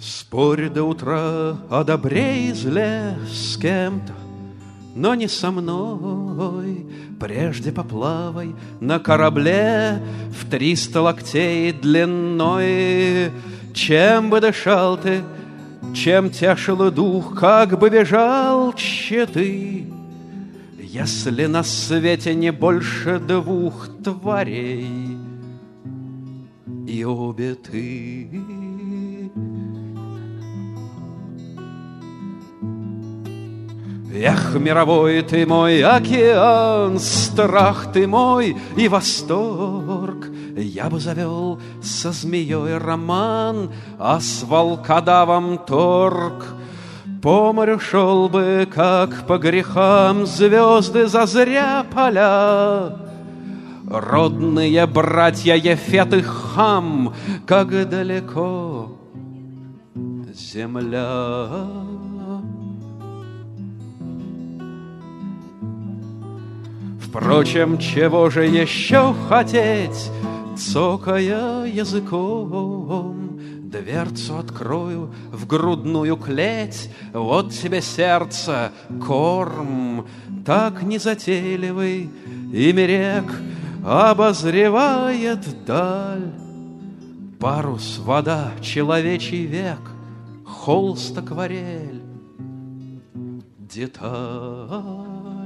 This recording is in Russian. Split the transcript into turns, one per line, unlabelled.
Спорь до утра о добре и зле с кем-то, но не со мной. Прежде поплавай на корабле в 300 локтей длиной. Чем бы дышал ты, чем тешил дух, как бы бежал ты, если на свете не больше 2 тварей, и обе ты. Эх, мировой ты мой океан, страх ты мой и восторг. Я бы завел со змеей роман, а с волкодавом торг. По морю шел бы, как по грехам, звезды зазря поля. Родные братья Ефет и Хам, как далеко земля. Впрочем, чего же еще хотеть, цокая языком? Дверцу открою в грудную клеть, вот тебе сердце, корм, так незатейливый, и рек обозревает даль. Парус, вода, человечий век, холст, акварель, деталь.